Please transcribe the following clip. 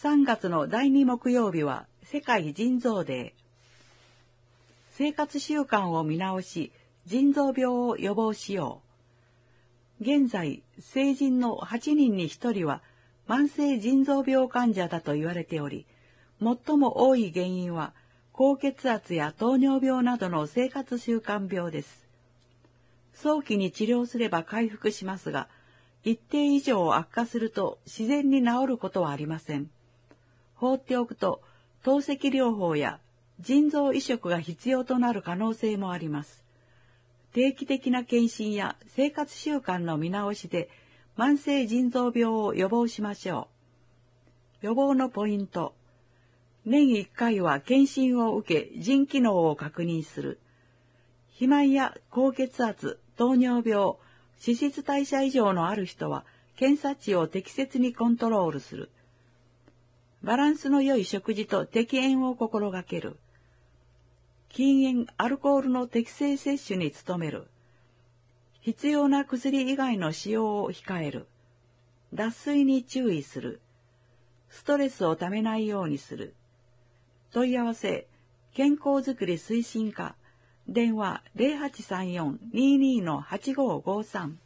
3月の第2木曜日は世界腎臓デー。生活習慣を見直し、腎臓病を予防しよう。現在、成人の8人に1人は慢性腎臓病患者だと言われており、最も多い原因は高血圧や糖尿病などの生活習慣病です。早期に治療すれば回復しますが、一定以上悪化すると自然に治ることはありません。放っておくと透析療法や腎臓移植が必要となる可能性もあります。定期的な検診や生活習慣の見直しで慢性腎臓病を予防しましょう。予防のポイント。年1回は検診を受け腎機能を確認する。肥満や高血圧、糖尿病、脂質代謝異常のある人は検査値を適切にコントロールする。バランスの良い食事と適塩を心がける。禁煙、アルコールの適正摂取に努める。必要な薬以外の使用を控える。脱水に注意する。ストレスをためないようにする。問い合わせ、健康づくり推進課、電話 0834-22-8553